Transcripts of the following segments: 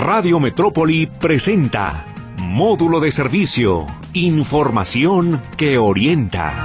Radio Metrópoli presenta Módulo de Servicio, información que orienta.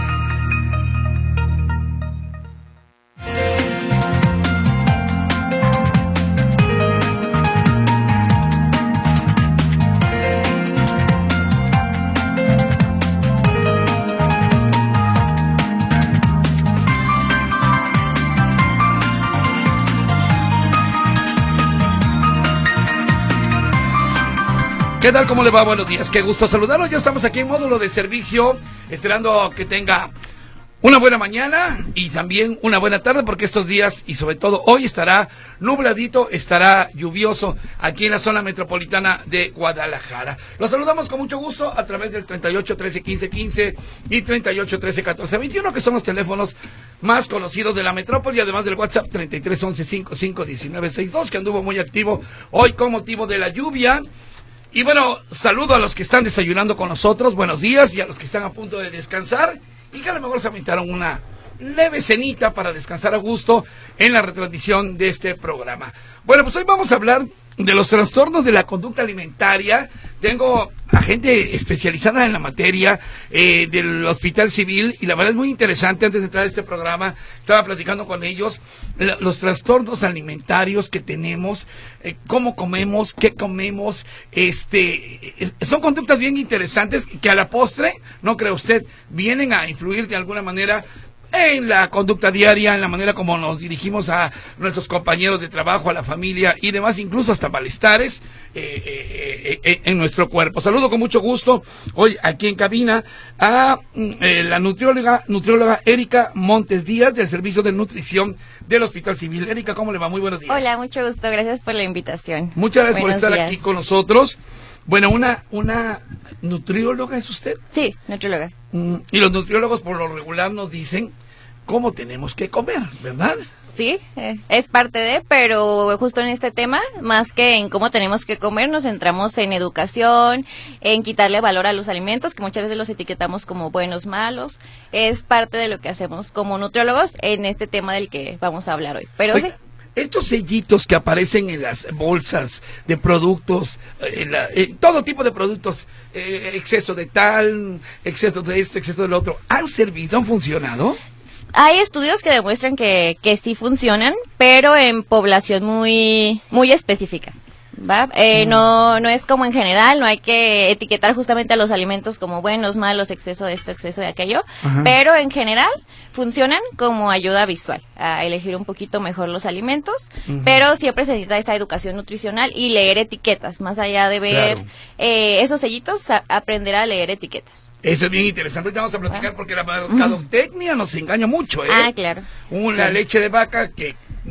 ¿Qué tal? ¿Cómo le va? Buenos días, qué gusto saludarlos. Ya estamos aquí en Módulo de Servicio, esperando que tenga una buena mañana y también una buena tarde, porque estos días y sobre todo hoy estará nubladito, estará lluvioso aquí en la zona metropolitana de Guadalajara. Los saludamos con mucho gusto a través del 38 13 15 15 y 38 13 14 21, que son los teléfonos más conocidos de la metrópoli, además del WhatsApp 33 11 55 19 62, que anduvo muy activo hoy con motivo de la lluvia. Y bueno, saludo a los que están desayunando con nosotros, buenos días, y a los que están a punto de descansar y que a lo mejor se aventaron una leve cenita para descansar a gusto en la retransmisión de este programa. Bueno, pues hoy vamos a hablar de los trastornos de la conducta alimentaria. Tengo a gente especializada en la materia del Hospital Civil, y la verdad es muy interesante. Antes de entrar a este programa estaba platicando con ellos los trastornos alimentarios que tenemos, cómo comemos, qué comemos. Son conductas bien interesantes que a la postre, no cree usted, vienen a influir de alguna manera en la conducta diaria, en la manera como nos dirigimos a nuestros compañeros de trabajo, a la familia y demás, incluso hasta malestares en nuestro cuerpo. Saludo con mucho gusto hoy aquí en cabina a la nutrióloga Erika Montes Díaz, del Servicio de Nutrición del Hospital Civil. Erika, ¿cómo le va? Muy buenos días. Hola, mucho gusto, gracias por la invitación. Muchas gracias por estar días. Aquí con nosotros. Bueno, una nutrióloga, ¿es usted? Sí, nutrióloga. Y los nutriólogos por lo regular nos dicen cómo tenemos que comer, ¿verdad? Sí, es parte de, pero justo en este tema, más que en cómo tenemos que comer, nos centramos en educación, en quitarle valor a los alimentos, que muchas veces los etiquetamos como buenos, malos. Es parte de lo que hacemos como nutriólogos en este tema del que vamos a hablar hoy. Pero Oiga, sí. Estos sellitos que aparecen en las bolsas de productos, todo tipo de productos, exceso de tal, exceso de esto, exceso de lo otro, ¿han servido, han funcionado? Hay estudios que demuestran que sí funcionan, pero en población muy específica, ¿va? No es como en general, no hay que etiquetar justamente a los alimentos como buenos, malos, exceso de esto, exceso de aquello. Ajá. Pero en general funcionan como ayuda visual a elegir un poquito mejor los alimentos, pero siempre se necesita esta educación nutricional y leer etiquetas, más allá de ver esos sellitos, aprender a leer etiquetas. Eso es bien interesante, ya vamos a platicar porque la mercadotecnia nos engaña mucho, ¿eh? Ah, claro. Una leche de vaca que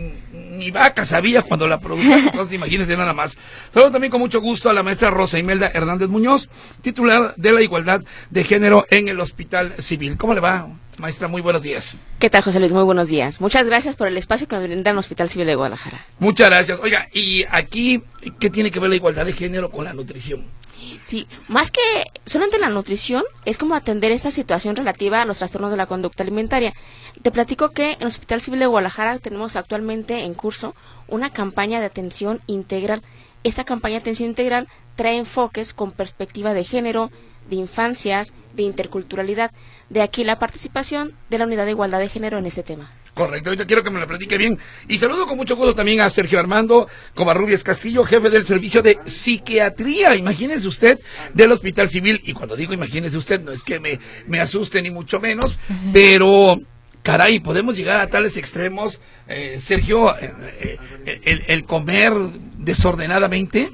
ni vaca sabía cuando la producía, entonces imagínense nada más. Saludo también con mucho gusto a la maestra Rosa Imelda Hernández Muñoz, titular de la Igualdad de Género en el Hospital Civil. ¿Cómo le va, maestra? Muy buenos días. ¿Qué tal, José Luis? Muy buenos días. Muchas gracias por el espacio que nos brinda el Hospital Civil de Guadalajara. Muchas gracias. Oiga, y aquí, ¿qué tiene que ver la igualdad de género con la nutrición? Sí, más que solamente la nutrición, es como atender esta situación relativa a los trastornos de la conducta alimentaria. Te platico que en el Hospital Civil de Guadalajara tenemos actualmente en curso una campaña de atención integral. Esta campaña de atención integral trae enfoques con perspectiva de género, de infancias, de interculturalidad. De aquí la participación de la Unidad de Igualdad de Género en este tema. Correcto, ahorita quiero que me lo platique bien. Y saludo con mucho gusto también a Sergio Armando Covarrubias Castillo, jefe del Servicio de Psiquiatría, imagínese usted, del Hospital Civil. Y cuando digo imagínese usted, no es que me asuste ni mucho menos, pero caray, podemos llegar a tales extremos, Sergio, el comer desordenadamente.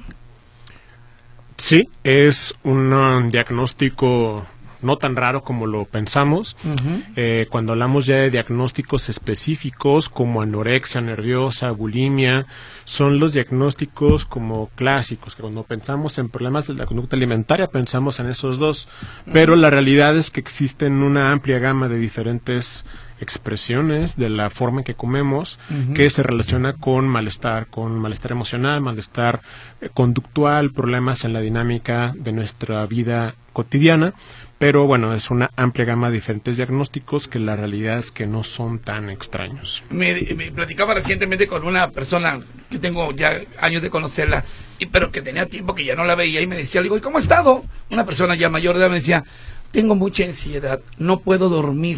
Sí, es un diagnóstico no tan raro como lo pensamos. Cuando hablamos ya de diagnósticos específicos como anorexia nerviosa, bulimia, son los diagnósticos como clásicos, que cuando pensamos en problemas de la conducta alimentaria pensamos en esos dos, pero la realidad es que existen una amplia gama de diferentes expresiones de la forma en que comemos, que se relaciona con malestar emocional, malestar conductual, problemas en la dinámica de nuestra vida cotidiana. Pero bueno, es una amplia gama de diferentes diagnósticos que la realidad es que no son tan extraños. Me platicaba recientemente con una persona que tengo ya años de conocerla pero que tenía tiempo que ya no la veía y me decía, le digo, ¿y cómo ha estado? Una persona ya mayor de edad me decía, tengo mucha ansiedad, no puedo dormir.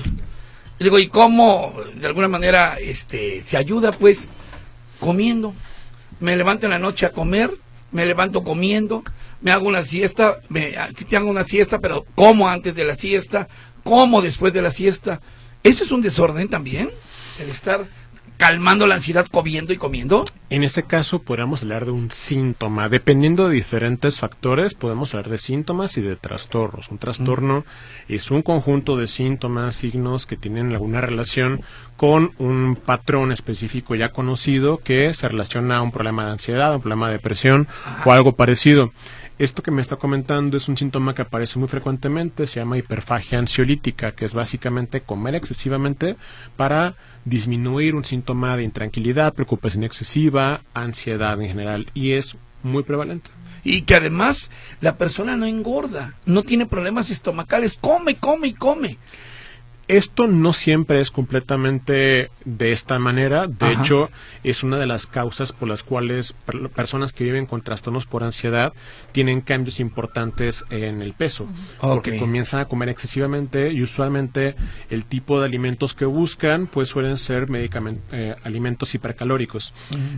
Y digo, ¿y cómo de alguna manera se ayuda? Pues comiendo. Me levanto en la noche a comer, me levanto comiendo, me hago una siesta, sí te hago una siesta, pero como antes de la siesta, como después de la siesta. ¿Eso es un desorden también? El estar calmando la ansiedad comiendo y comiendo. En ese caso podríamos hablar de un síntoma. Dependiendo de diferentes factores, podemos hablar de síntomas y de trastornos. Un trastorno es un conjunto de síntomas, signos que tienen alguna relación con un patrón específico ya conocido que se relaciona a un problema de ansiedad, a un problema de depresión o algo parecido. Esto que me está comentando es un síntoma que aparece muy frecuentemente, se llama hiperfagia ansiolítica, que es básicamente comer excesivamente para disminuir un síntoma de intranquilidad, preocupación excesiva, ansiedad en general, y es muy prevalente. Y que además la persona no engorda, no tiene problemas estomacales, come, come y come. Esto no siempre es completamente de esta manera. De hecho, es una de las causas por las cuales personas que viven con trastornos por ansiedad tienen cambios importantes en el peso. Porque comienzan a comer excesivamente y usualmente el tipo de alimentos que buscan pues suelen ser alimentos hipercalóricos,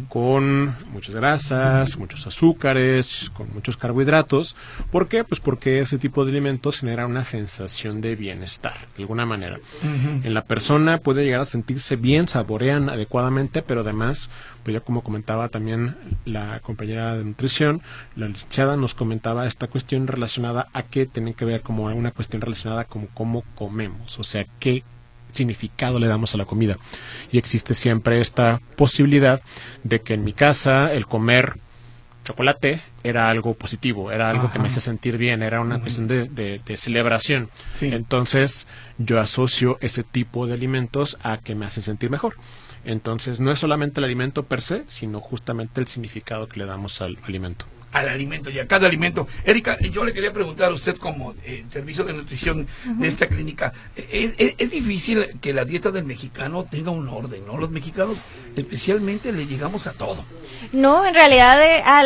con muchas grasas, muchos azúcares, con muchos carbohidratos. ¿Por qué? Pues porque ese tipo de alimentos genera una sensación de bienestar, de alguna manera. En la persona puede llegar a sentirse bien, saborean adecuadamente, pero además, pues ya como comentaba también la compañera de nutrición, la licenciada nos comentaba esta cuestión relacionada a que tiene que ver como una cuestión relacionada con cómo comemos, o sea, qué significado le damos a la comida. Y existe siempre esta posibilidad de que en mi casa el comer chocolate era algo positivo, era algo que me hacía sentir bien, era una cuestión de celebración. Sí. Entonces yo asocio ese tipo de alimentos a que me hacen sentir mejor. Entonces no es solamente el alimento per se, sino justamente el significado que le damos al alimento. Al alimento y a cada alimento. Erika, yo le quería preguntar a usted como servicio de nutrición de esta clínica, ¿es difícil que la dieta del mexicano tenga un orden, no? Los mexicanos especialmente le llegamos a todo. No, en realidad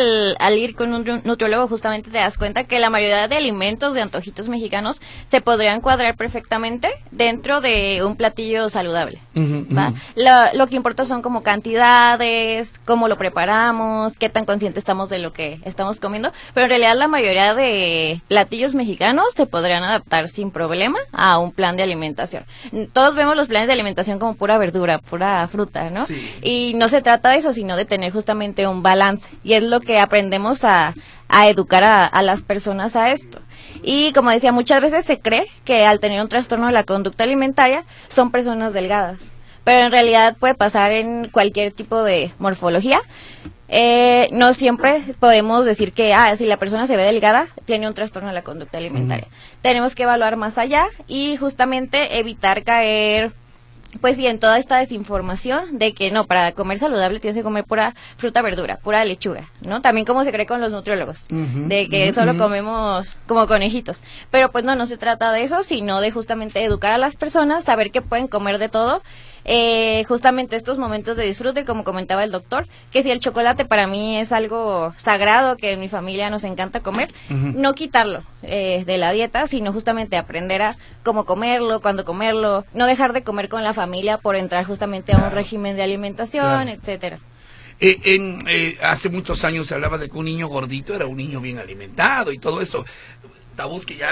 al ir con un nutriólogo justamente te das cuenta que la mayoría de alimentos, de antojitos mexicanos, se podrían cuadrar perfectamente dentro de un platillo saludable. ¿Va? Lo que importa son como cantidades, cómo lo preparamos, qué tan conscientes estamos de lo que estamos comiendo, pero en realidad la mayoría de platillos mexicanos se podrían adaptar sin problema a un plan de alimentación. Todos vemos los planes de alimentación como pura verdura, pura fruta, ¿no? Sí. Y no se trata de eso, sino de tener justamente un balance, y es lo que aprendemos a educar a las personas a esto. Y como decía, muchas veces se cree que al tener un trastorno de la conducta alimentaria son personas delgadas, pero en realidad puede pasar en cualquier tipo de morfología. No siempre podemos decir que si la persona se ve delgada, tiene un trastorno de la conducta alimentaria. Tenemos que evaluar más allá y justamente evitar caer pues sí, en toda esta desinformación de que no, para comer saludable tienes que comer pura fruta, verdura, pura lechuga, ¿no? También como se cree con los nutriólogos, de que solo comemos como conejitos. Pero pues no se trata de eso, sino de justamente educar a las personas, saber que pueden comer de todo. Justamente estos momentos de disfrute, como comentaba el doctor, que si el chocolate para mí es algo sagrado, que en mi familia nos encanta comer, no quitarlo de la dieta, sino justamente aprender a cómo comerlo, cuándo comerlo, no dejar de comer con la familia por entrar justamente a un régimen de alimentación, etcétera. Hace muchos años se hablaba de que un niño gordito era un niño bien alimentado y todo esto, tabús que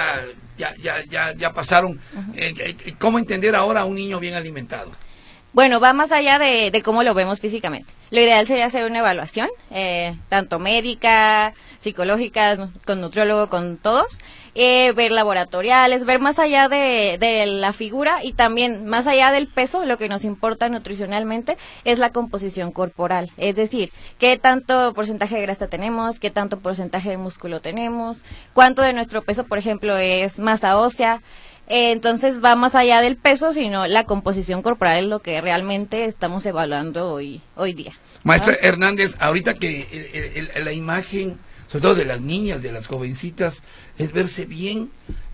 ya pasaron. ¿Cómo entender ahora a un niño bien alimentado? Bueno, va más allá de cómo lo vemos físicamente. Lo ideal sería hacer una evaluación, tanto médica, psicológica, con nutriólogo, con todos, ver laboratoriales, ver más allá de la figura y también más allá del peso. Lo que nos importa nutricionalmente es la composición corporal, es decir, qué tanto porcentaje de grasa tenemos, qué tanto porcentaje de músculo tenemos, cuánto de nuestro peso, por ejemplo, es masa ósea. Entonces va más allá del peso, sino la composición corporal es lo que realmente estamos evaluando hoy día. Maestra Hernández, ahorita que la imagen sobre todo de las niñas, de las jovencitas, es verse bien,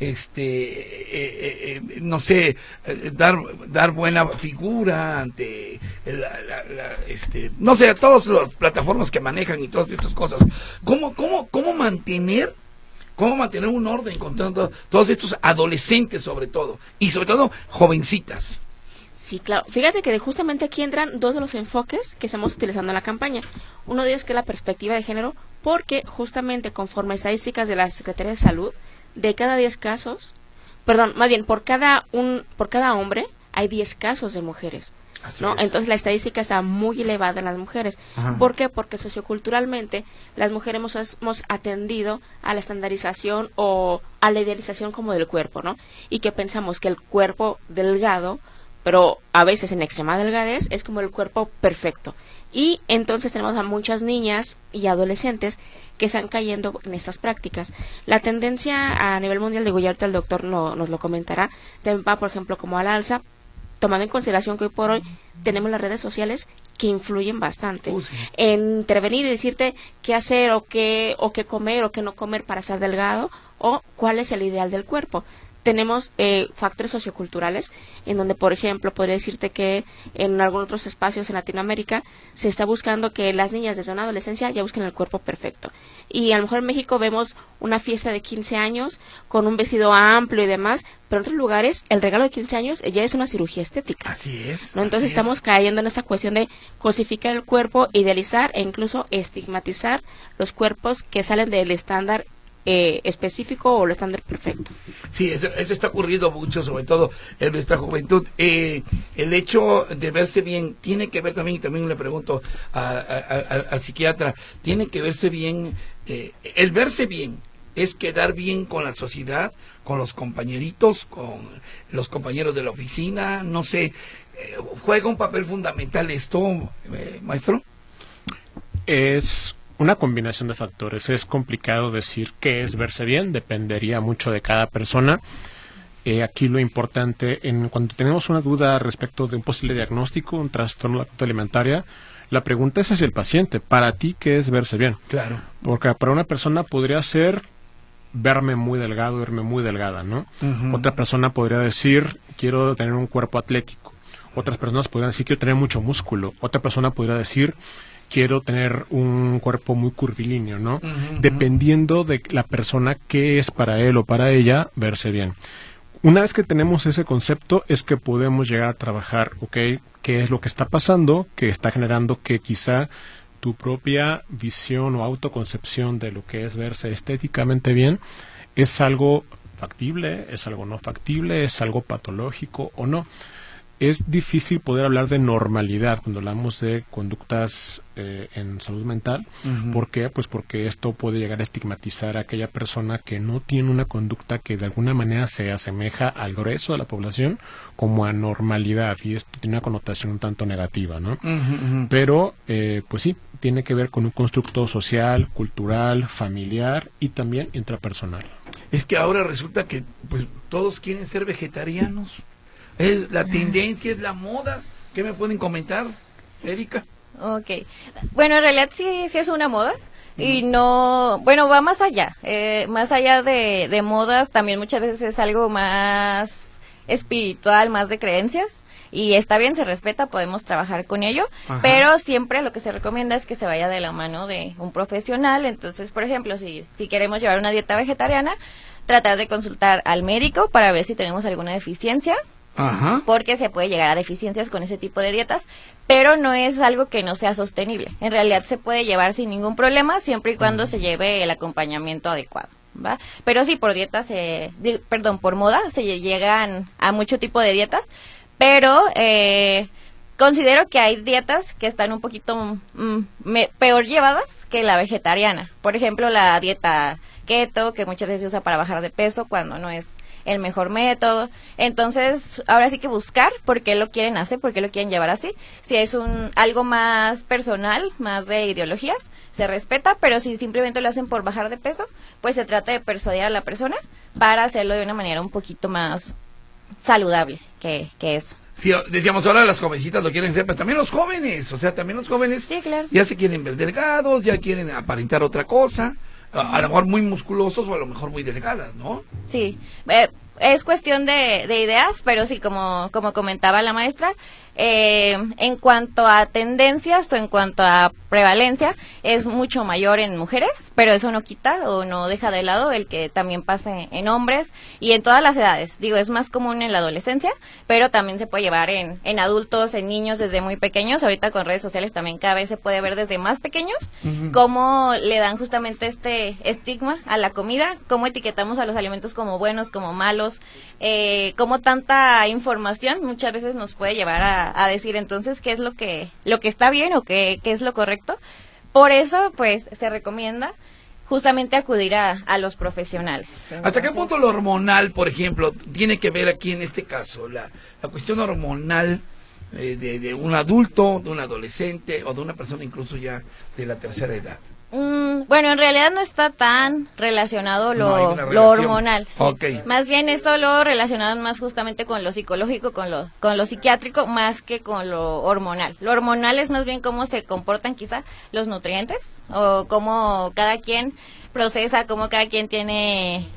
no sé, dar buena figura ante no sé, todas las plataformas que manejan y todas estas cosas. ¿Cómo mantener un orden con todos estos adolescentes sobre todo jovencitas? Sí, claro. Fíjate que justamente aquí entran dos de los enfoques que estamos utilizando en la campaña. Uno de ellos que es la perspectiva de género, porque justamente conforme a estadísticas de la Secretaría de Salud, de cada 10 casos, por cada hombre hay 10 casos de mujeres. ¿No? Entonces la estadística está muy elevada en las mujeres. Ajá. ¿Por qué? Porque socioculturalmente las mujeres hemos atendido a la estandarización o a la idealización como del cuerpo, ¿no? Y que pensamos que el cuerpo delgado, pero a veces en extrema delgadez, es como el cuerpo perfecto. Y entonces tenemos a muchas niñas y adolescentes que están cayendo en estas prácticas. La tendencia a nivel mundial, digo, ya ahorita el doctor nos lo comentará, va, por ejemplo, como al alza, tomando en consideración que hoy por hoy tenemos las redes sociales que influyen bastante en intervenir y decirte qué hacer o qué comer o qué no comer para estar delgado o cuál es el ideal del cuerpo. Tenemos factores socioculturales en donde, por ejemplo, podría decirte que en algunos otros espacios en Latinoamérica se está buscando que las niñas desde una adolescencia ya busquen el cuerpo perfecto. Y a lo mejor en México vemos una fiesta de 15 años con un vestido amplio y demás, pero en otros lugares el regalo de 15 años ya es una cirugía estética. Así es. ¿No? Entonces estamos cayendo en esta cuestión de cosificar el cuerpo, idealizar e incluso estigmatizar los cuerpos que salen del estándar específico o el estándar perfecto. Sí, eso está ocurriendo mucho, sobre todo en nuestra juventud. El hecho de verse bien tiene que ver también le pregunto al psiquiatra, tiene que verse bien, el verse bien es quedar bien con la sociedad, con los compañeritos, con los compañeros de la oficina, no sé, ¿juega un papel fundamental esto, maestro? Es una combinación de factores. Es complicado decir qué es verse bien, dependería mucho de cada persona. Aquí lo importante, cuando tenemos una duda respecto de un posible diagnóstico, un trastorno de la conducta alimentaria, la pregunta es hacia el paciente. Para ti, ¿qué es verse bien? Claro. Porque para una persona podría ser verme muy delgado, verme muy delgada, ¿no? Uh-huh. Otra persona podría decir, quiero tener un cuerpo atlético. Otras personas podrían decir, quiero tener mucho músculo. Otra persona podría decir, quiero tener un cuerpo muy curvilíneo, ¿no? Uh-huh. Dependiendo de la persona, qué es para él o para ella verse bien. Una vez que tenemos ese concepto, es que podemos llegar a trabajar, ¿ok? ¿Qué es lo que está pasando? Que está generando que quizá tu propia visión o autoconcepción de lo que es verse estéticamente bien es algo factible, es algo no factible, es algo patológico o no. Es difícil poder hablar de normalidad cuando hablamos de conductas en salud mental. Uh-huh. ¿Por qué? Pues porque esto puede llegar a estigmatizar a aquella persona que no tiene una conducta que de alguna manera se asemeja al grueso de la población como anormalidad, y esto tiene una connotación un tanto negativa, ¿no? Uh-huh. Pero, pues sí, tiene que ver con un constructo social, cultural, familiar y también intrapersonal. Es que ahora resulta que pues todos quieren ser vegetarianos. Es la tendencia, es la moda. ¿Qué me pueden comentar, Erika? Okay. Bueno, en realidad sí es una moda. Y no, bueno, va más allá. Más allá de modas, también muchas veces es algo más espiritual, más de creencias. Y está bien, se respeta, podemos trabajar con ello. Ajá. Pero siempre lo que se recomienda es que se vaya de la mano de un profesional. Entonces, por ejemplo, si queremos llevar una dieta vegetariana, tratar de consultar al médico para ver si tenemos alguna deficiencia. Ajá. Porque se puede llegar a deficiencias con ese tipo de dietas, pero no es algo que no sea sostenible. En realidad se puede llevar sin ningún problema, siempre y cuando se lleve el acompañamiento adecuado, ¿va? Pero sí, por moda se llegan a mucho tipo de dietas, pero considero que hay dietas que están un poquito peor llevadas que la vegetariana. Por ejemplo, la dieta keto, que muchas veces se usa para bajar de peso cuando no es el mejor método. Entonces, ahora sí que buscar por qué lo quieren hacer, por qué lo quieren llevar así. Si es algo más personal, más de ideologías, se respeta, pero si simplemente lo hacen por bajar de peso, pues se trata de persuadir a la persona para hacerlo de una manera un poquito más saludable que eso. Sí, decíamos ahora las jovencitas lo quieren hacer, pero también los jóvenes, sí, claro. Ya se quieren ver delgados, ya quieren aparentar otra cosa. a lo mejor muy musculosos o a lo mejor muy delgadas, ¿no? Sí, es cuestión de ideas, pero sí, como comentaba la maestra, en cuanto a tendencias o en cuanto a prevalencia, es mucho mayor en mujeres, pero eso no quita o no deja de lado el que también pase en hombres y en todas las edades. Digo, es más común en la adolescencia, pero también se puede llevar en adultos, en niños desde muy pequeños. Ahorita con redes sociales también cada vez se puede ver desde más pequeños cómo le dan justamente este estigma a la comida, cómo etiquetamos a los alimentos como buenos, como malos, cómo tanta información muchas veces nos puede llevar a decir entonces qué es lo que está bien o qué es lo correcto. Por eso, pues, se recomienda justamente acudir a los profesionales. Entonces, ¿hasta qué punto lo hormonal, por ejemplo, tiene que ver aquí en este caso? La cuestión hormonal de un adulto, de un adolescente o de una persona incluso ya de la tercera edad. Bueno, en realidad no está tan relacionado No hay una lo relación. hormonal. Sí. Okay. Más bien es solo relacionado más justamente con lo psicológico, con lo psiquiátrico, más que con lo hormonal. Lo hormonal es más bien cómo se comportan quizá los nutrientes o cómo cada quien procesa, cómo cada quien tiene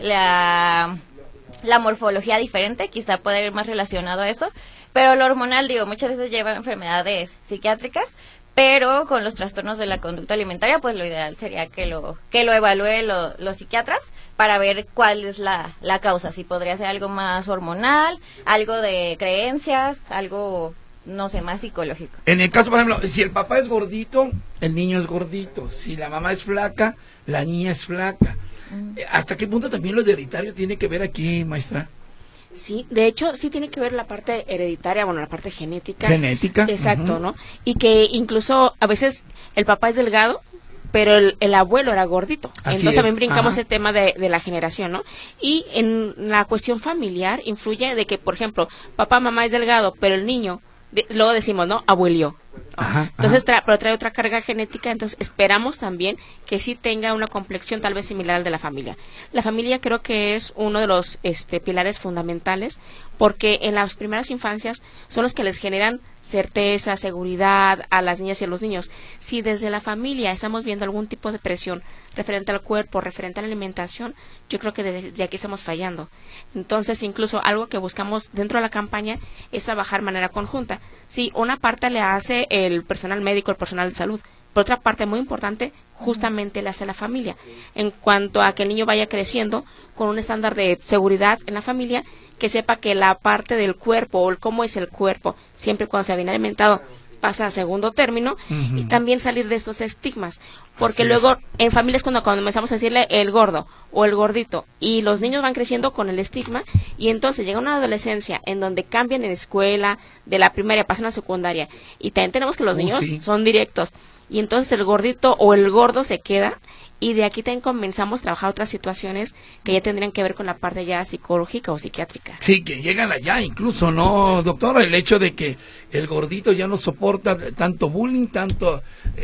la morfología diferente, quizá puede ir más relacionado a eso. Pero lo hormonal, digo, muchas veces lleva enfermedades psiquiátricas, pero con los trastornos de la conducta alimentaria, pues lo ideal sería que lo evalúe los psiquiatras para ver cuál es la causa, si podría ser algo más hormonal, algo de creencias, algo, no sé, más psicológico. En el caso, por ejemplo, si el papá es gordito, el niño es gordito. Si la mamá es flaca, la niña es flaca. ¿Hasta qué punto también lo hereditario tiene que ver aquí, maestra? Sí, de hecho, sí tiene que ver la parte hereditaria, bueno, la parte genética. Genética. Exacto, ¿no? Y que incluso a veces el papá es delgado, pero el abuelo era gordito. Así Entonces es. también brincamos Ajá. el tema de la generación, ¿no? Y en la cuestión familiar influye de que, por ejemplo, papá, mamá es delgado, pero el niño, luego decimos, ¿no? Abuelió. Ajá, Entonces, pero trae otra carga genética, entonces esperamos también que sí tenga una complexión tal vez similar al de la familia. La familia creo que es uno de los pilares fundamentales, porque en las primeras infancias son los que les generan certeza, seguridad a las niñas y a los niños. Si desde la familia estamos viendo algún tipo de presión referente al cuerpo, referente a la alimentación, yo creo que desde aquí estamos fallando. Entonces, incluso algo que buscamos dentro de la campaña es trabajar de manera conjunta. Sí, una parte le hace el personal médico, el personal de salud. Por otra parte, muy importante, justamente le hace la familia. En cuanto a que el niño vaya creciendo con un estándar de seguridad en la familia, que sepa que la parte del cuerpo o el cómo es el cuerpo, siempre y cuando se ha bien alimentado, pasa a segundo término, y también salir de estos estigmas. Porque Así luego es. en familias cuando comenzamos a decirle el gordo o el gordito, y los niños van creciendo con el estigma, y entonces llega una adolescencia en donde cambian en escuela, de la primaria pasan a secundaria, y también tenemos que los niños sí. son directos, y entonces el gordito o el gordo se queda, y de aquí también comenzamos a trabajar otras situaciones que ya tendrían que ver con la parte ya psicológica o psiquiátrica. Sí, que llegan allá incluso, ¿no, doctor? El hecho de que el gordito ya no soporta tanto bullying, tanto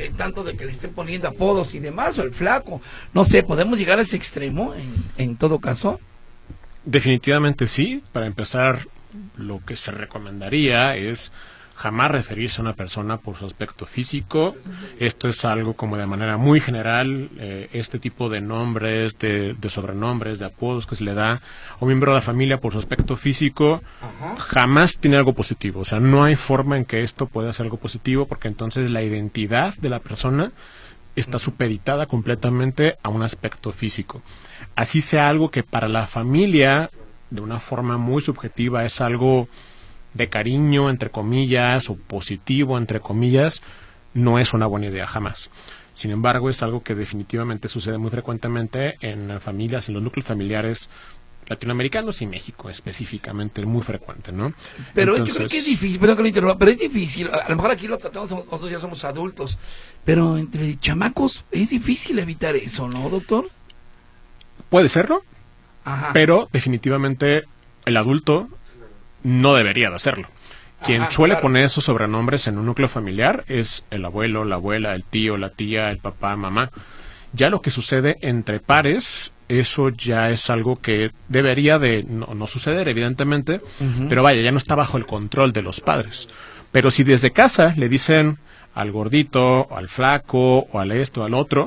de que le estén poniendo apodos y demás, o el flaco. No sé, ¿podemos llegar a ese extremo en todo caso? Definitivamente sí. Para empezar, lo que se recomendaría es jamás referirse a una persona por su aspecto físico. Esto es algo como de manera muy general, este tipo de nombres, de sobrenombres, de apodos que se le da a un miembro de la familia por su aspecto físico, jamás tiene algo positivo. O sea, no hay forma en que esto pueda ser algo positivo, porque entonces la identidad de la persona está supeditada completamente a un aspecto físico. Así sea algo que para la familia, de una forma muy subjetiva, es algo de cariño, entre comillas, o positivo, entre comillas, no es una buena idea jamás. Sin embargo, es algo que definitivamente sucede muy frecuentemente en familias, en los núcleos familiares latinoamericanos y México específicamente, muy frecuente, ¿no? Pero Entonces, yo creo que es difícil, perdón que lo interrumpa, pero es difícil. A lo mejor aquí lo tratamos, nosotros ya somos adultos, pero entre chamacos es difícil evitar eso, ¿no, doctor? puede serlo, Ajá. pero definitivamente el adulto no debería de hacerlo. Quien Ajá, suele claro. poner esos sobrenombres en un núcleo familiar es el abuelo, la abuela, el tío, la tía, el papá, mamá. Ya lo que sucede entre pares, eso ya es algo que debería de no suceder, evidentemente, pero vaya, ya no está bajo el control de los padres. Pero si desde casa le dicen al gordito, o al flaco, o al esto, al otro,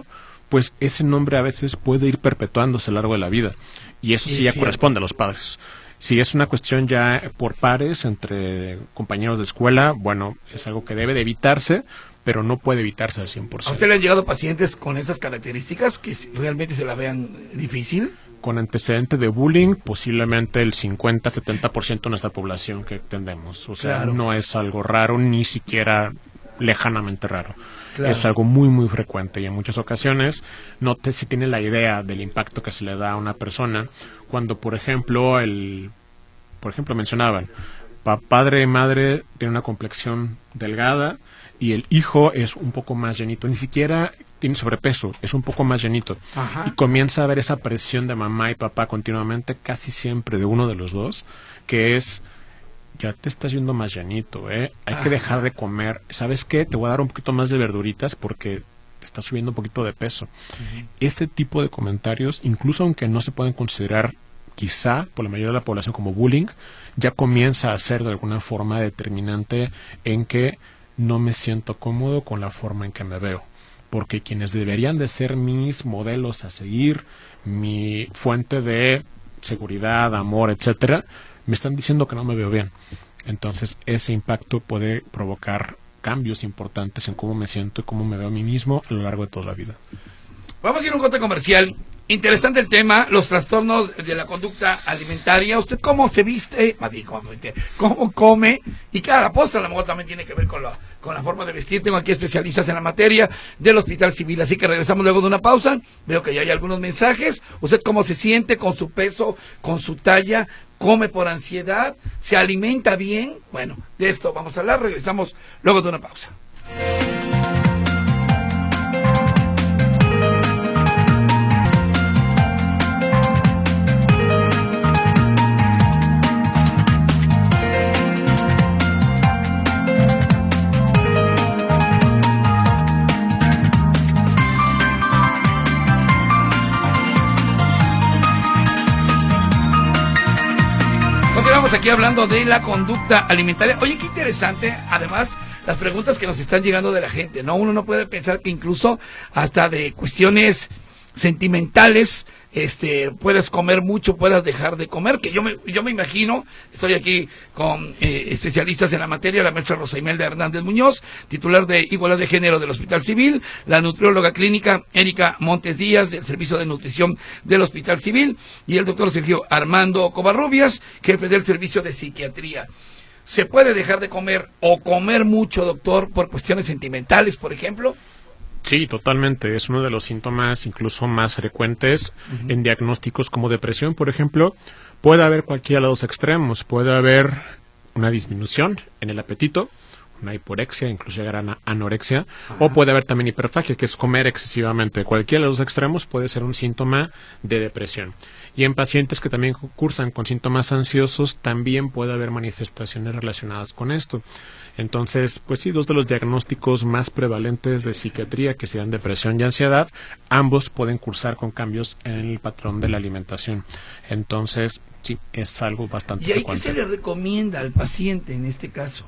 pues ese nombre a veces puede ir perpetuándose a lo largo de la vida. Y eso sí ya corresponde a los padres. Si es una cuestión ya por pares, entre compañeros de escuela, bueno, es algo que debe de evitarse, pero no puede evitarse al 100%. ¿A usted le han llegado pacientes con esas características que realmente se la vean difícil? Con antecedente de bullying, posiblemente el 50-70% de nuestra población que atendemos. O sea, no es algo raro, ni siquiera lejanamente raro. Claro. Es algo muy, muy frecuente y en muchas ocasiones se tiene la idea del impacto que se le da a una persona cuando, por ejemplo, mencionaban, padre y madre tienen una complexión delgada y el hijo es un poco más llenito, ni siquiera tiene sobrepeso, es un poco más llenito. Ajá. Y comienza a haber esa presión de mamá y papá continuamente, casi siempre de uno de los dos, que es: ya te estás yendo más llenito, hay que dejar de comer. ¿Sabes qué? Te voy a dar un poquito más de verduritas porque te estás subiendo un poquito de peso. Ese tipo de comentarios, incluso aunque no se pueden considerar quizá por la mayoría de la población como bullying, ya comienza a ser de alguna forma determinante en que no me siento cómodo con la forma en que me veo. Porque quienes deberían de ser mis modelos a seguir, mi fuente de seguridad, amor, etcétera, me están diciendo que no me veo bien. Entonces ese impacto puede provocar cambios importantes en cómo me siento y cómo me veo a mí mismo a lo largo de toda la vida. Vamos a ir a un corte comercial. Interesante el tema, los trastornos de la conducta alimentaria. ¿Usted cómo se viste? ¿Cómo come? Y claro, la postre a lo mejor también tiene que ver con la forma de vestir. Tengo aquí especialistas en la materia del Hospital Civil, así que regresamos luego de una pausa. Veo que ya hay algunos mensajes. ¿Usted cómo se siente con su peso, con su talla? ¿Come por ansiedad? ¿Se alimenta bien? Bueno, de esto vamos a hablar. Regresamos luego de una pausa. Continuamos aquí hablando de la conducta alimentaria. Oye, qué interesante, además, las preguntas que nos están llegando de la gente, ¿no? Uno no puede pensar que incluso hasta de cuestiones sentimentales, puedes comer mucho, puedas dejar de comer, que yo me imagino, estoy aquí con especialistas en la materia, la maestra Rosa Imelda Hernández Muñoz, titular de Igualdad de Género del Hospital Civil, la nutrióloga clínica Erika Montes Díaz del Servicio de Nutrición del Hospital Civil y el doctor Sergio Armando Covarrubias, jefe del Servicio de Psiquiatría. ¿Se puede dejar de comer o comer mucho, doctor, por cuestiones sentimentales, por ejemplo? Sí, totalmente. Es uno de los síntomas incluso más frecuentes en diagnósticos como depresión, por ejemplo. Puede haber cualquiera de los extremos. Puede haber una disminución en el apetito, una hiporexia, incluso llegar a anorexia, o puede haber también hiperfagia, que es comer excesivamente. Cualquiera de los extremos puede ser un síntoma de depresión. Y en pacientes que también cursan con síntomas ansiosos, también puede haber manifestaciones relacionadas con esto. Entonces, pues sí, dos de los diagnósticos más prevalentes de psiquiatría, que sean depresión y ansiedad, ambos pueden cursar con cambios en el patrón de la alimentación. Entonces, sí, es algo bastante frecuente. ¿Y ahí qué se le recomienda al paciente en este caso?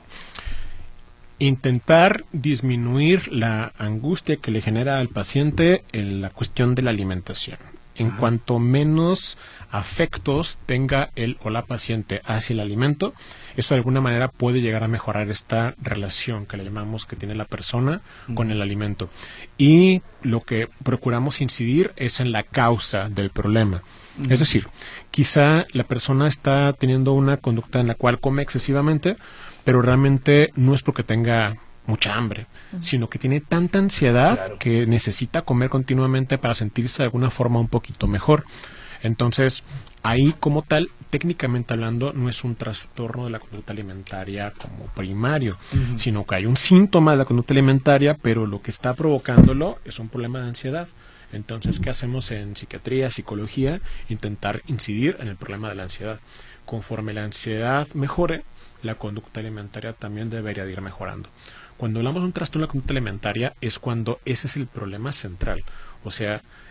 Intentar disminuir la angustia que le genera al paciente en la cuestión de la alimentación. En cuanto menos afectos tenga él o la paciente hacia el alimento, eso de alguna manera puede llegar a mejorar esta relación que le llamamos que tiene la persona con el alimento. Y lo que procuramos incidir es en la causa del problema. Es decir, quizá la persona está teniendo una conducta en la cual come excesivamente, pero realmente no es porque tenga mucha hambre, sino que tiene tanta ansiedad que necesita comer continuamente para sentirse de alguna forma un poquito mejor. Entonces, ahí como tal, técnicamente hablando, no es un trastorno de la conducta alimentaria como primario, sino que hay un síntoma de la conducta alimentaria, pero lo que está provocándolo es un problema de ansiedad. Entonces, ¿qué hacemos en psiquiatría, psicología? Intentar incidir en el problema de la ansiedad. Conforme la ansiedad mejore, la conducta alimentaria también debería de ir mejorando. Cuando hablamos de un trastorno de la conducta alimentaria es cuando ese es el problema central. O sea,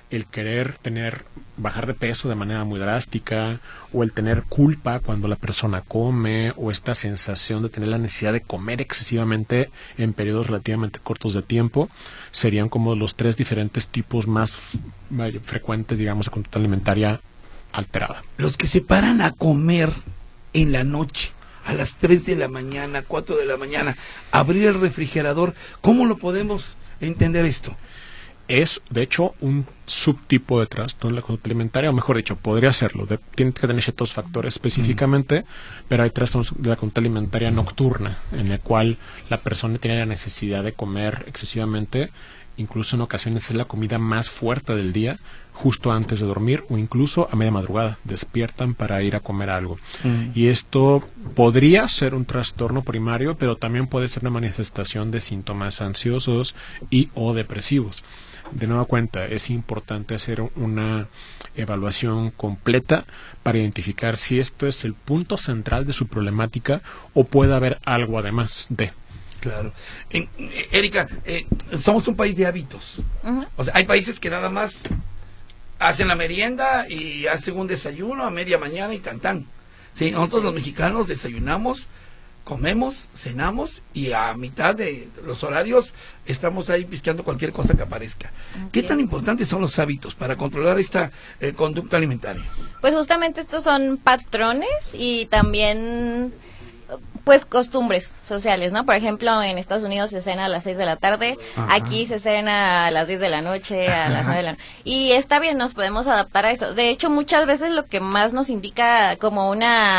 el querer bajar de peso de manera muy drástica, o el tener culpa cuando la persona come, o esta sensación de tener la necesidad de comer excesivamente en periodos relativamente cortos de tiempo, serían como los 3 diferentes tipos más frecuentes, digamos, de conducta alimentaria alterada. Los que se paran a comer en la noche, a las 3 de la mañana, 4 de la mañana, abrir el refrigerador, ¿cómo lo podemos entender esto? Es, de hecho, un subtipo de trastorno de la conducta alimentaria, o mejor dicho, podría serlo. Tiene que tener ciertos factores específicamente, pero hay trastornos de la conducta alimentaria nocturna, en el cual la persona tiene la necesidad de comer excesivamente, incluso en ocasiones es la comida más fuerte del día, justo antes de dormir, o incluso a media madrugada, despiertan para ir a comer algo. Y esto podría ser un trastorno primario, pero también puede ser una manifestación de síntomas ansiosos y o depresivos. De nueva cuenta, es importante hacer una evaluación completa para identificar si esto es el punto central de su problemática o puede haber algo además de. Claro. Erika, somos un país de hábitos. O sea, hay países que nada más hacen la merienda y hacen un desayuno a media mañana y tan. Sí, nosotros los mexicanos desayunamos, comemos, cenamos y a mitad de los horarios estamos ahí pisqueando cualquier cosa que aparezca. Okay. ¿Qué tan importantes son los hábitos para controlar esta conducta alimentaria? Pues justamente estos son patrones y también pues costumbres sociales, ¿no? Por ejemplo, en Estados Unidos se cena a las 6 de la tarde, ajá, aquí se cena a las 10 de la noche, a las 9 de la noche. Y está bien, nos podemos adaptar a eso. De hecho, muchas veces lo que más nos indica como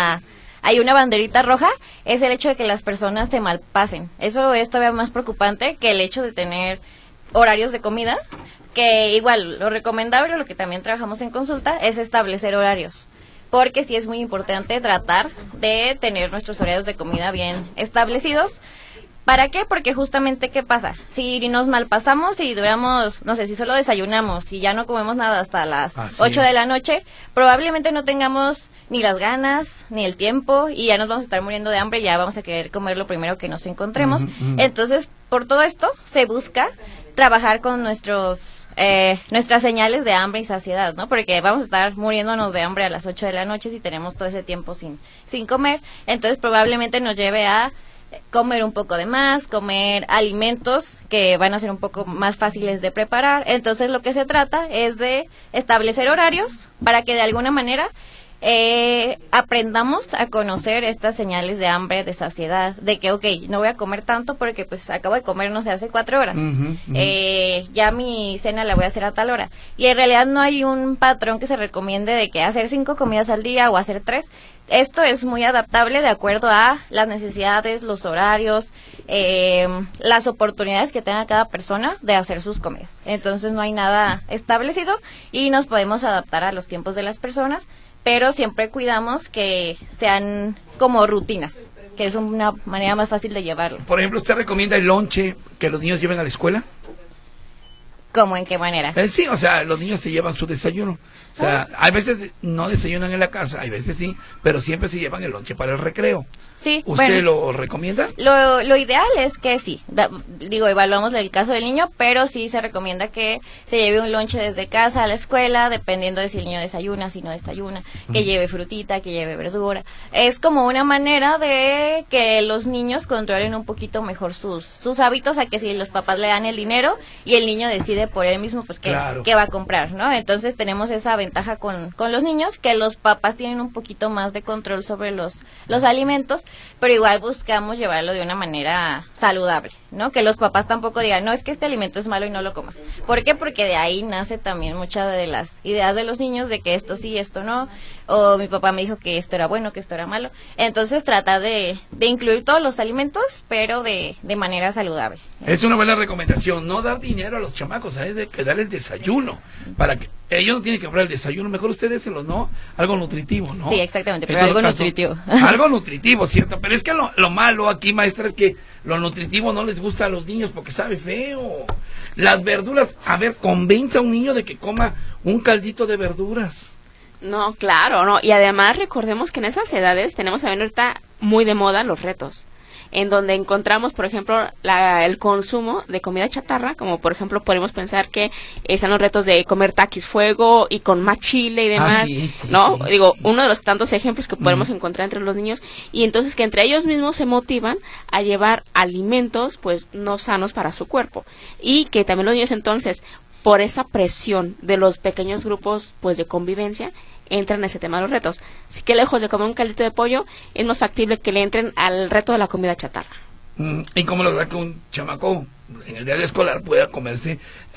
hay una banderita roja, es el hecho de que las personas se malpasen. Eso es todavía más preocupante que el hecho de tener horarios de comida, que igual lo recomendable, lo que también trabajamos en consulta, es establecer horarios. Porque sí es muy importante tratar de tener nuestros horarios de comida bien establecidos. ¿Para qué? Porque justamente, ¿qué pasa? Si nos malpasamos y duramos, no sé, si solo desayunamos y ya no comemos nada hasta las 8 de la noche, probablemente no tengamos ni las ganas, ni el tiempo, y ya nos vamos a estar muriendo de hambre y ya vamos a querer comer lo primero que nos encontremos. Entonces, por todo esto, se busca trabajar con nuestras señales de hambre y saciedad, ¿no? Porque vamos a estar muriéndonos de hambre a las 8 de la noche si tenemos todo ese tiempo sin comer. Entonces, probablemente nos lleve a comer un poco de más, comer alimentos que van a ser un poco más fáciles de preparar. Entonces, lo que se trata es de establecer horarios para que de alguna manera aprendamos a conocer estas señales de hambre, de saciedad, de que, no voy a comer tanto porque pues acabo de comer, no sé, hace 4 horas. Ya mi cena la voy a hacer a tal hora. Y en realidad no hay un patrón que se recomiende de que hacer 5 comidas al día o hacer 3. Esto es muy adaptable de acuerdo a las necesidades, los horarios, las oportunidades que tenga cada persona de hacer sus comidas. Entonces no hay nada establecido y nos podemos adaptar a los tiempos de las personas, pero siempre cuidamos que sean como rutinas, que es una manera más fácil de llevarlo. Por ejemplo, ¿usted recomienda el lonche que los niños lleven a la escuela? ¿Cómo? ¿En qué manera? Sí, o sea, los niños se llevan su desayuno. O sea, hay veces no desayunan en la casa, hay veces sí, pero siempre se llevan el lonche para el recreo. Sí. ¿Usted lo recomienda? Lo ideal es que sí. Evaluamos el caso del niño, pero sí se recomienda que se lleve un lonche desde casa a la escuela, dependiendo de si el niño desayuna, si no desayuna, que lleve frutita, que lleve verdura. Es como una manera de que los niños controlen un poquito mejor sus hábitos, a que si los papás le dan el dinero y el niño decide por él mismo, pues qué va a comprar, ¿no? Entonces tenemos esa ventaja con los niños, que los papás tienen un poquito más de control sobre los alimentos, pero igual buscamos llevarlo de una manera saludable, ¿no? Que los papás tampoco digan, no, es que este alimento es malo y no lo comas. ¿Por qué? Porque de ahí nace también muchas de las ideas de los niños de que esto sí, esto no, o mi papá me dijo que esto era bueno, que esto era malo. Entonces trata de incluir todos los alimentos, pero de manera saludable. Es una buena recomendación, no dar dinero a los chamacos, ¿sabes? De que dar el desayuno, para que ellos no tienen que comprar el desayuno, mejor ustedes déselos, ¿no? Algo nutritivo, ¿no? Sí, exactamente, pero algo nutritivo. Algo nutritivo, ¿cierto? Pero es que lo malo aquí, maestra, es que lo nutritivo no les gusta a los niños porque sabe feo. Las verduras, a ver, convence a un niño de que coma un caldito de verduras. No, claro, no. Y además recordemos que en esas edades tenemos también ahorita muy de moda los retos. en donde encontramos, por ejemplo, el consumo de comida chatarra, como por ejemplo podemos pensar que están los retos de comer taquis fuego y con más chile y demás, ¿no? Sí. Digo, uno de los tantos ejemplos que podemos encontrar entre los niños, y entonces que entre ellos mismos se motivan a llevar alimentos pues no sanos para su cuerpo, y que también los niños entonces, por esta presión de los pequeños grupos pues de convivencia, entran en ese tema de los retos. Así que lejos de comer un caldito de pollo, es más factible que le entren al reto de la comida chatarra. ¿Y cómo lograr que un chamaco en el día escolar pueda comerse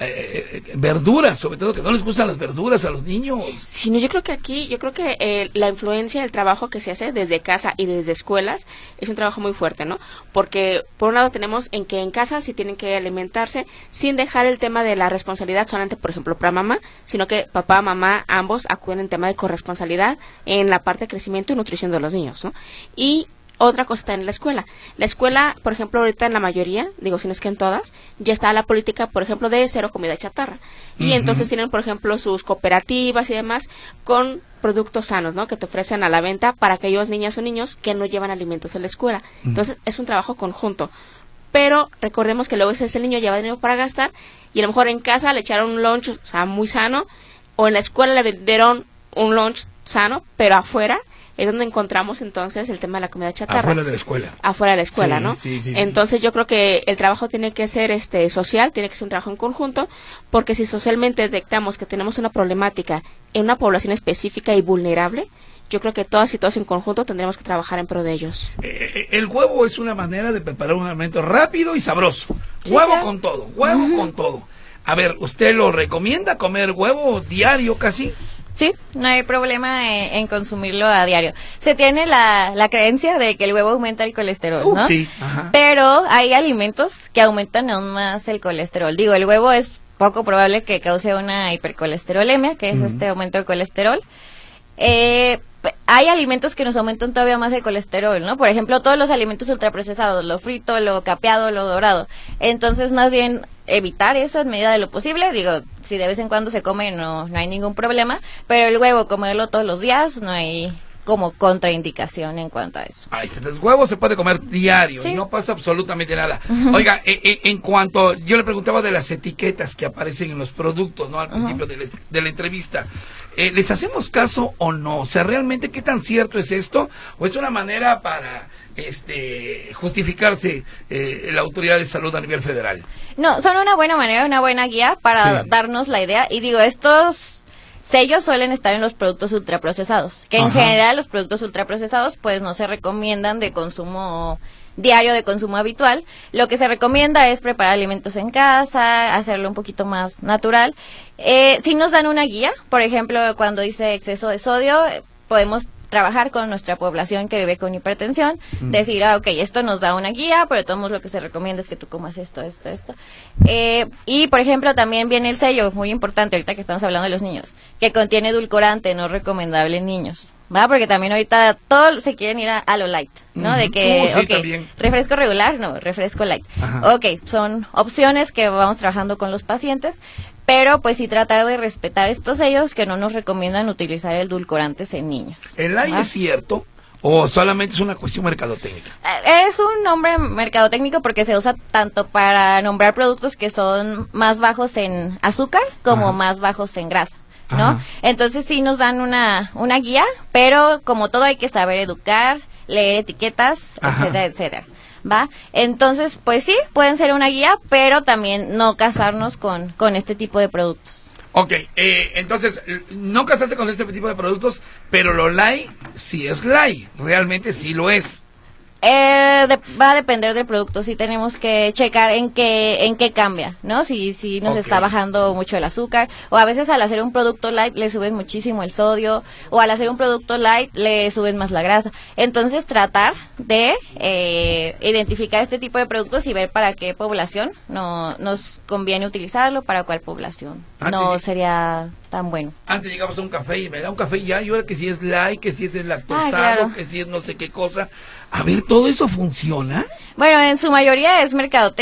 verduras, sobre todo que no les gustan las verduras a los niños? Sí, no, yo creo que la influencia del trabajo que se hace desde casa y desde escuelas es un trabajo muy fuerte, ¿no? Porque por un lado tenemos en que en casa sí tienen que alimentarse sin dejar el tema de la responsabilidad solamente, por ejemplo, para mamá, sino que papá, mamá, ambos acuden en tema de corresponsabilidad en la parte de crecimiento y nutrición de los niños, ¿no? Y otra cosa está en la escuela. La escuela, por ejemplo, ahorita en la mayoría, digo, si no es que en todas, ya está la política, por ejemplo, de cero comida chatarra. Y entonces tienen, por ejemplo, sus cooperativas y demás con productos sanos, ¿no? Que te ofrecen a la venta para aquellos niñas o niños que no llevan alimentos a la escuela. Entonces, es un trabajo conjunto. Pero recordemos que luego ese niño lleva dinero para gastar y a lo mejor en casa le echaron un lunch, o sea, muy sano, o en la escuela le vendieron un lunch sano, pero afuera es donde encontramos entonces el tema de la comida chatarra. Afuera de la escuela. Afuera de la escuela, sí, ¿no? Sí. Entonces yo creo que el trabajo tiene que ser social, tiene que ser un trabajo en conjunto, porque si socialmente detectamos que tenemos una problemática en una población específica y vulnerable, yo creo que todas y todos en conjunto tendremos que trabajar en pro de ellos. El huevo es una manera de preparar un alimento rápido y sabroso. Sí, huevo claro. Con todo, huevo con todo. A ver, ¿usted lo recomienda comer huevo diario casi? Sí, no hay problema en consumirlo a diario. Se tiene la creencia de que el huevo aumenta el colesterol, ¿no? Sí, ajá. Pero hay alimentos que aumentan aún más el colesterol. Digo, el huevo es poco probable que cause una hipercolesterolemia, que es este aumento de colesterol. Hay alimentos que nos aumentan todavía más el colesterol, ¿no? Por ejemplo, todos los alimentos ultraprocesados, lo frito, lo capeado, lo dorado. Entonces, más bien evitar eso en medida de lo posible. Digo, si de vez en cuando se come no hay ningún problema, pero el huevo, comerlo todos los días, no hay como contraindicación en cuanto a eso. Ay, el huevo se puede comer diario, sí. Y no pasa absolutamente nada. Oiga, en cuanto, yo le preguntaba de las etiquetas que aparecen en los productos, ¿no? Al principio de la entrevista. ¿Les hacemos caso o no? O sea, ¿realmente qué tan cierto es esto? ¿O es una manera para justificarse la autoridad de salud a nivel federal? No, son una buena manera, una buena guía para darnos la idea. Y digo, estos sellos suelen estar en los productos ultraprocesados, que en general los productos ultraprocesados pues no se recomiendan de consumo diario, de consumo habitual. Lo que se recomienda es preparar alimentos en casa, hacerlo un poquito más natural. Si nos dan una guía, por ejemplo, cuando dice exceso de sodio, podemos trabajar con nuestra población que vive con hipertensión, decir, ok, esto nos da una guía, pero de todos modos lo que se recomienda es que tú comas esto. Y, por ejemplo, también viene el sello, muy importante ahorita que estamos hablando de los niños, que contiene edulcorante, no recomendable en niños, ¿va? Porque también ahorita todos se quieren ir a lo light, ¿no? De que, también. Refresco regular, no, refresco light. Son opciones que vamos trabajando con los pacientes, pero pues sí tratar de respetar estos sellos que no nos recomiendan utilizar edulcorantes en niños. ¿El light es cierto o solamente es una cuestión mercadotécnica? Es un nombre mercadotécnico porque se usa tanto para nombrar productos que son más bajos en azúcar como más bajos en grasa, ¿no? Entonces sí nos dan una guía, pero como todo hay que saber educar, leer etiquetas, etcétera, etcétera. ¿Va? Entonces, pues sí, pueden ser una guía, pero también no casarnos con este tipo de productos. Ok, entonces, no casarse con este tipo de productos, pero lo light, sí es light, realmente sí lo es. Va a depender del producto, sí tenemos que checar en qué cambia, ¿no? Si nos está bajando mucho el azúcar, o a veces al hacer un producto light le suben muchísimo el sodio, o al hacer un producto light le suben más la grasa. Entonces tratar de identificar este tipo de productos y ver para qué población nos conviene utilizarlo, para cuál población no sería tan bueno. Antes llegamos a un café y me da un café y ya, y ahora que si es light, que si es deslactosado, claro, que si es no sé qué cosa. A ver, ¿todo eso funciona? Bueno, en su mayoría es mercadotecnia,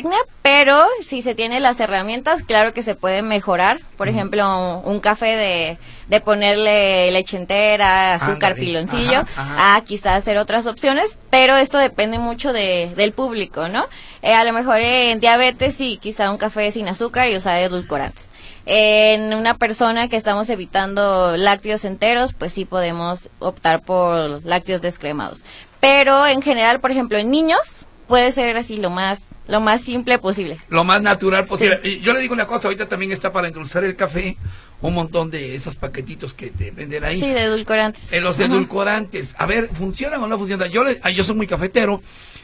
pero si se tienen las herramientas, claro que se puede mejorar. Por ejemplo, un café de ponerle leche entera, azúcar, piloncillo, a quizás hacer otras opciones, pero esto depende mucho del público, ¿no? A lo mejor en diabetes sí, quizá un café sin azúcar y usar edulcorantes. En una persona que estamos evitando lácteos enteros, pues sí podemos optar por lácteos descremados. Pero en general, por ejemplo, en niños puede ser así lo más simple posible. Lo más natural posible. Sí. Yo le digo una cosa, ahorita también está para endulzar el café un montón de esos paquetitos que te venden ahí. Sí, de edulcorantes. Los edulcorantes. A ver, ¿funcionan o no funcionan? Yo soy muy cafetero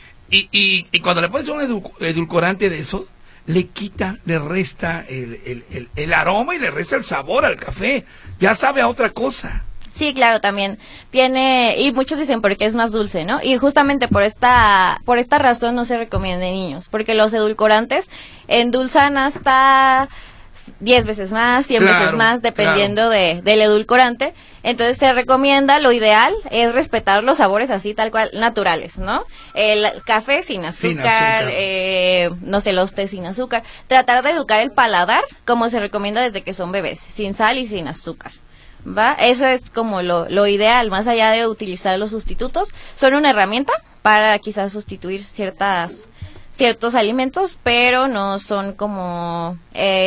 y cuando le pones un edulcorante de esos, le quita, le resta el aroma y le resta el sabor al café. Ya sabe a otra cosa. Sí, claro, también tiene, y muchos dicen porque es más dulce, ¿no? Y justamente por esta razón no se recomienda en niños, porque los edulcorantes endulzan hasta 10 veces más, 100 veces más, dependiendo del edulcorante. Entonces se recomienda, lo ideal es respetar los sabores así, tal cual, naturales, ¿no? El café sin azúcar, no sé, los tés sin azúcar. Tratar de educar el paladar, como se recomienda desde que son bebés, sin sal y sin azúcar. ¿Va? Eso es como lo ideal, más allá de utilizar los sustitutos. Son una herramienta para quizás sustituir ciertos alimentos, pero no son como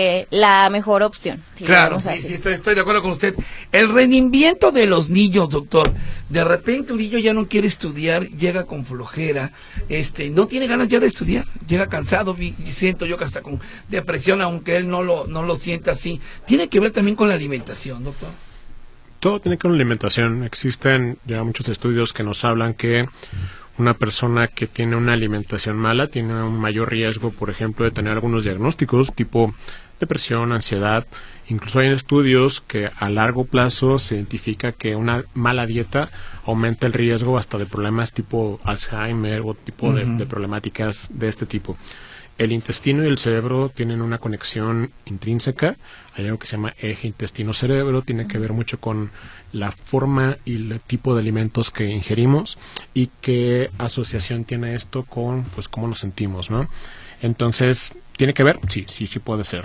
la mejor opción. Si claro, sí, estoy de acuerdo con usted. El rendimiento de los niños, doctor. De repente un niño ya no quiere estudiar, llega con flojera, no tiene ganas ya de estudiar, llega cansado, y siento yo que hasta con depresión, aunque él no lo sienta así. ¿Tiene que ver también con la alimentación, doctor? Todo tiene que ver con la alimentación. Existen ya muchos estudios que nos hablan que una persona que tiene una alimentación mala tiene un mayor riesgo, por ejemplo, de tener algunos diagnósticos tipo depresión, ansiedad. Incluso hay estudios que a largo plazo se identifica que una mala dieta aumenta el riesgo hasta de problemas tipo Alzheimer o tipo de problemáticas de este tipo. El intestino y el cerebro tienen una conexión intrínseca. Hay algo que se llama eje intestino-cerebro. Tiene que ver mucho con la forma y el tipo de alimentos que ingerimos y qué asociación tiene esto con, pues, cómo nos sentimos, ¿no? Entonces, ¿tiene que ver? Sí puede ser.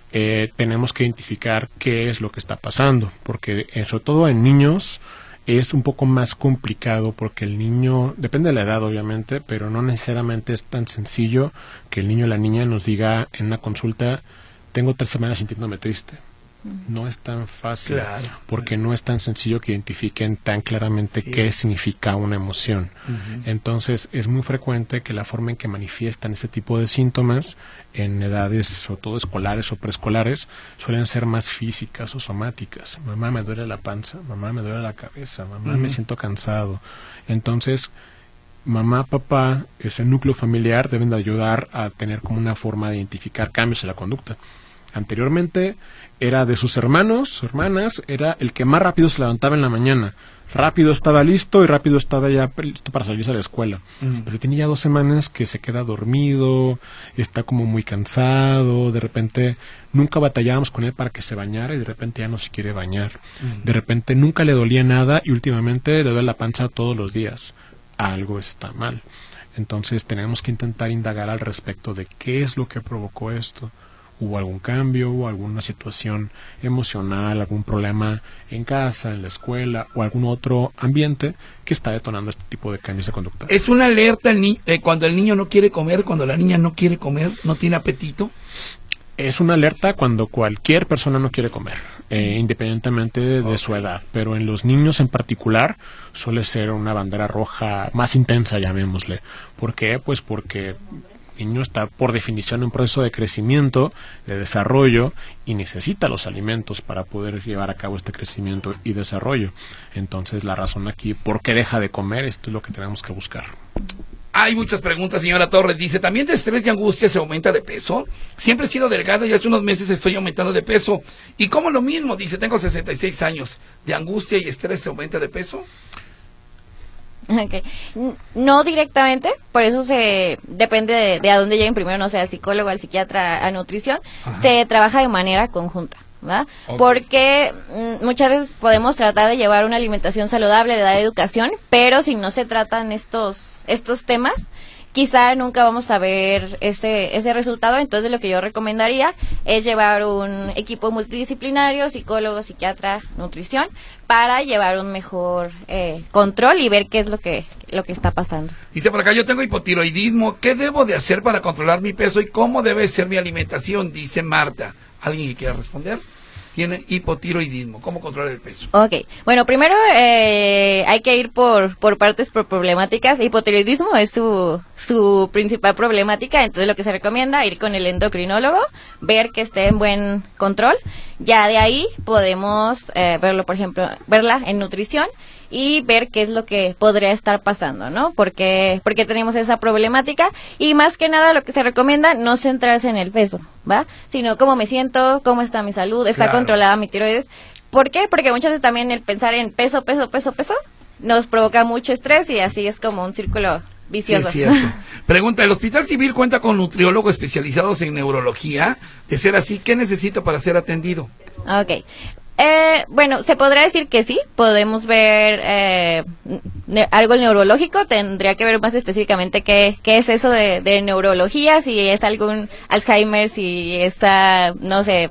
Tenemos que identificar qué es lo que está pasando, porque sobre todo en niños es un poco más complicado porque el niño, depende de la edad obviamente, pero no necesariamente es tan sencillo que el niño o la niña nos diga en una consulta, tengo 3 semanas sintiéndome triste. No es tan fácil, claro, porque no es tan sencillo que identifiquen tan claramente qué significa una emoción. Entonces es muy frecuente que la forma en que manifiestan este tipo de síntomas en edades, sobre todo escolares o preescolares, suelen ser más físicas o somáticas. Mamá, me duele la panza, mamá, me duele la cabeza, mamá, me siento cansado. Entonces, mamá, papá, ese núcleo familiar deben de ayudar a tener como una forma de identificar cambios en la conducta. Anteriormente era de sus hermanos, hermanas, era el que más rápido se levantaba en la mañana. Rápido estaba listo y rápido estaba ya listo para salirse a la escuela. Pero tiene ya 2 semanas que se queda dormido, está como muy cansado, de repente nunca batallábamos con él para que se bañara y de repente ya no se quiere bañar. De repente nunca le dolía nada y últimamente le duele la panza todos los días. Algo está mal. Entonces tenemos que intentar indagar al respecto de qué es lo que provocó esto. ¿Hubo algún cambio, hubo alguna situación emocional, algún problema en casa, en la escuela o algún otro ambiente que está detonando este tipo de cambios de conducta? ¿Es una alerta cuando el niño no quiere comer, cuando la niña no quiere comer, no tiene apetito? Es una alerta cuando cualquier persona no quiere comer, independientemente de su edad. Pero en los niños en particular suele ser una bandera roja más intensa, llamémosle. ¿Por qué? Pues porque el niño está por definición en un proceso de crecimiento, de desarrollo, y necesita los alimentos para poder llevar a cabo este crecimiento y desarrollo. Entonces la razón aquí, ¿por qué deja de comer? Esto es lo que tenemos que buscar. Hay muchas preguntas, señora Torres. Dice, ¿también de estrés y angustia se aumenta de peso? Siempre he sido delgada y hace unos meses estoy aumentando de peso. ¿Y cómo lo mismo? Dice, tengo 66 años. ¿De angustia y estrés se aumenta de peso? Okay. No directamente, por eso depende de a dónde lleguen primero, no sé, al psicólogo, al psiquiatra, a nutrición. Ajá. Se trabaja de manera conjunta, ¿va? Okay. Porque muchas veces podemos tratar de llevar una alimentación saludable, de dar educación, pero si no se tratan estos temas, quizá nunca vamos a ver ese resultado. Entonces lo que yo recomendaría es llevar un equipo multidisciplinario, psicólogo, psiquiatra, nutrición, para llevar un mejor control y ver qué es lo que está pasando. Dice por acá, yo tengo hipotiroidismo, ¿qué debo de hacer para controlar mi peso y cómo debe ser mi alimentación? Dice Marta. ¿Alguien que quiera responder? Tiene hipotiroidismo, ¿cómo controlar el peso? Ok, bueno, primero hay que ir por partes, por problemáticas. Hipotiroidismo es su principal problemática, entonces lo que se recomienda ir con el endocrinólogo, ver que esté en buen control. Ya de ahí podemos verla en nutrición y ver qué es lo que podría estar pasando, ¿no? Porque tenemos esa problemática, y más que nada lo que se recomienda, no centrarse en el peso, ¿va? Sino cómo me siento, cómo está mi salud, está controlada mi tiroides. ¿Por qué? Porque muchas veces también el pensar en peso nos provoca mucho estrés, y así es como un círculo vicioso. Sí, es cierto. Pregunta, ¿el Hospital Civil cuenta con nutriólogos especializados en neurología? De ser así, ¿qué necesito para ser atendido? Ok. Bueno, se podría decir que sí, podemos ver algo neurológico. Tendría que ver más específicamente qué es eso de neurología, si es algún Alzheimer, si es, no sé,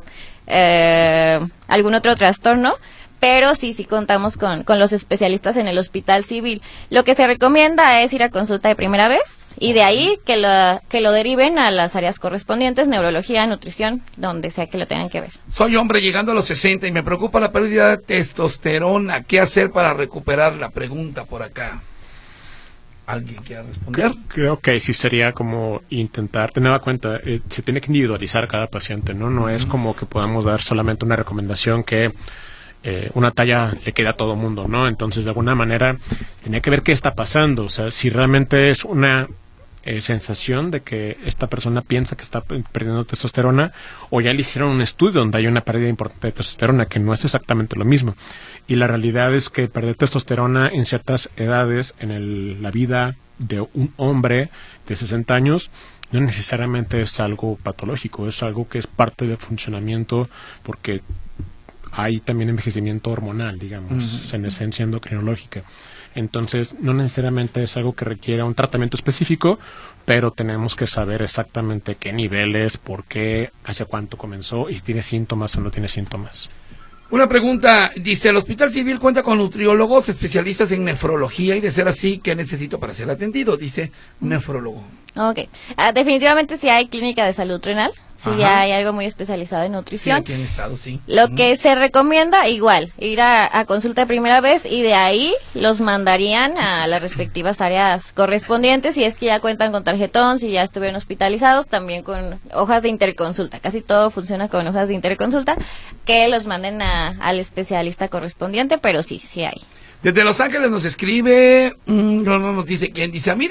algún otro trastorno. Pero sí contamos con los especialistas en el Hospital Civil. Lo que se recomienda es ir a consulta de primera vez, y de ahí que lo deriven a las áreas correspondientes, neurología, nutrición, donde sea que lo tengan que ver. Soy hombre llegando a los 60 y me preocupa la pérdida de testosterona. ¿Qué hacer para recuperarla? Pregunta por acá. ¿Alguien quiere responder? Creo que sí sería como intentar tener en cuenta, se tiene que individualizar cada paciente, ¿no? No es como que podamos dar solamente una recomendación que una talla le queda a todo mundo, ¿no? Entonces, de alguna manera, tenía que ver qué está pasando. O sea, si realmente es una sensación de que esta persona piensa que está perdiendo testosterona, o ya le hicieron un estudio donde hay una pérdida importante de testosterona, que no es exactamente lo mismo. Y la realidad es que perder testosterona en ciertas edades en la vida de un hombre de 60 años no necesariamente es algo patológico, es algo que es parte del funcionamiento, porque hay también envejecimiento hormonal, digamos, en esencia endocrinológica. Entonces, no necesariamente es algo que requiera un tratamiento específico, pero tenemos que saber exactamente qué niveles, por qué, hacia cuánto comenzó, y si tiene síntomas o no tiene síntomas. Una pregunta, dice, ¿el Hospital Civil cuenta con nutriólogos especialistas en nefrología? Y de ser así, ¿qué necesito para ser atendido? Dice nefrólogo. Ok, definitivamente sí hay clínica de salud renal, sí hay algo muy especializado en nutrición. Sí, aquí en el estado, sí. Lo que se recomienda, igual, ir a consulta de primera vez, y de ahí los mandarían a las respectivas áreas correspondientes, si es que ya cuentan con tarjetón, si ya estuvieron hospitalizados, también con hojas de interconsulta. Casi todo funciona con hojas de interconsulta, que los manden al especialista correspondiente, pero sí hay. Desde Los Ángeles nos escribe, no nos dice quién, dice, a mí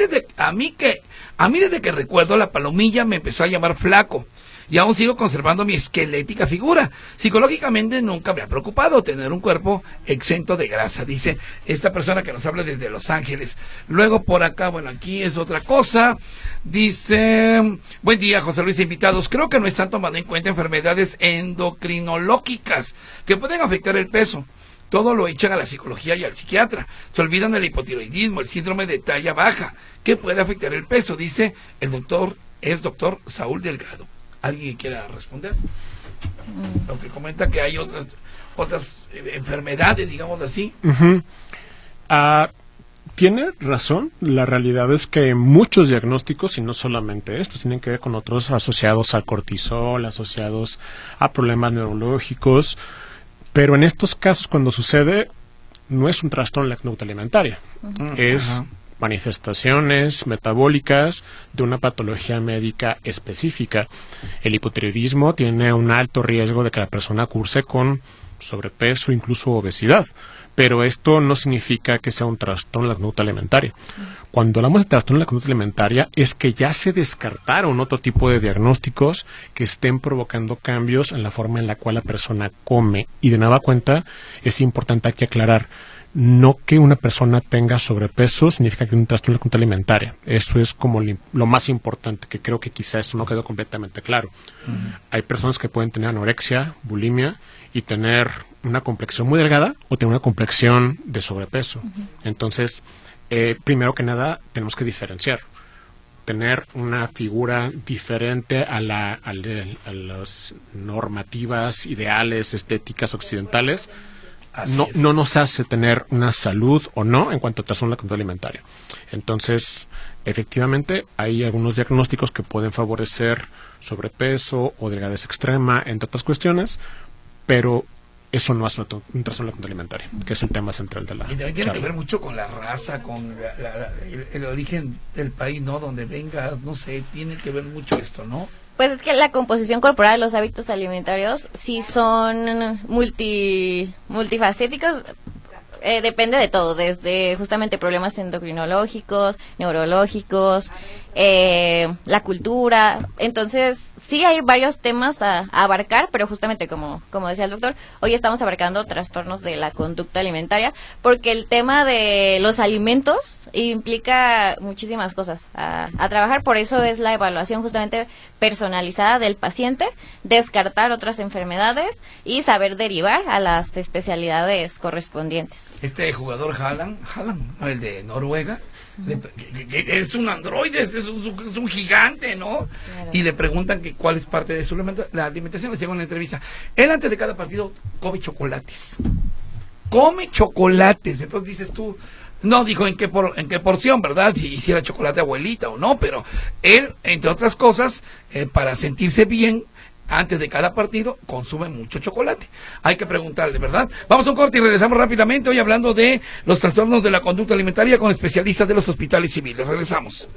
desde que recuerdo la palomilla me empezó a llamar flaco, y aún sigo conservando mi esquelética figura. Psicológicamente nunca me ha preocupado tener un cuerpo exento de grasa, dice esta persona que nos habla desde Los Ángeles. Luego por acá, bueno, aquí es otra cosa, dice, buen día José Luis, invitados, creo que no están tomando en cuenta enfermedades endocrinológicas que pueden afectar el peso. Todo lo echan a la psicología y al psiquiatra. Se olvidan del hipotiroidismo, el síndrome de talla baja, que puede afectar el peso, dice el doctor Saúl Delgado. ¿Alguien quiera responder? Porque comenta que hay otras enfermedades, digamos así. Tiene razón. La realidad es que muchos diagnósticos, y no solamente estos, tienen que ver con otros asociados al cortisol, asociados a problemas neurológicos. Pero en estos casos, cuando sucede, no es un trastorno de la conducta alimentaria. Es manifestaciones metabólicas de una patología médica específica. El hipotiroidismo tiene un alto riesgo de que la persona curse con sobrepeso, incluso obesidad. Pero esto no significa que sea un trastorno de la conducta alimentaria. Cuando hablamos de trastorno de la conducta alimentaria es que ya se descartaron otro tipo de diagnósticos que estén provocando cambios en la forma en la cual la persona come. Y de nueva cuenta es importante aquí aclarar, no que una persona tenga sobrepeso significa que tiene un trastorno de la conducta alimentaria. Eso es como lo más importante, que creo que quizá eso no quedó completamente claro. Hay personas que pueden tener anorexia, bulimia y tener una complexión muy delgada o tener una complexión de sobrepeso. Entonces, primero que nada, tenemos que diferenciar. tener una figura diferente a las normativas, ideales, estéticas occidentales, no nos hace tener una salud o no en cuanto a trastorno de la conducta alimentaria. Entonces, efectivamente, hay algunos diagnósticos que pueden favorecer sobrepeso o delgadez extrema, entre otras cuestiones, pero eso no es un trastorno de la conducta alimentaria, que es el tema central de la Y también tiene que ver mucho con la raza, con el origen del país, ¿no? Donde venga, no sé, tiene que ver mucho esto, ¿no? Pues es que la composición corporal, los hábitos alimentarios, sí son multifacéticos. Depende de todo, desde justamente problemas endocrinológicos, neurológicos, la cultura. Entonces, sí hay varios temas a abarcar, pero justamente como decía el doctor, hoy estamos abarcando trastornos de la conducta alimentaria, porque el tema de los alimentos implica muchísimas cosas a trabajar. Por eso es la evaluación justamente personalizada del paciente, descartar otras enfermedades y saber derivar a las especialidades correspondientes. Este jugador Haaland, ¿no? El de Noruega, que es un androide, es un gigante, ¿no? Claro. Y le preguntan que cuál es parte de su alimentación, le llega una entrevista. Él antes de cada partido come chocolates. Entonces dices tú, no dijo en qué porción, ¿verdad? Si hiciera chocolate abuelita o no, pero él, entre otras cosas, para sentirse bien, antes de cada partido, consume mucho chocolate. Hay que preguntarle, ¿verdad? Vamos a un corte y regresamos rápidamente, hoy hablando de los trastornos de la conducta alimentaria con especialistas de los hospitales civiles. Regresamos.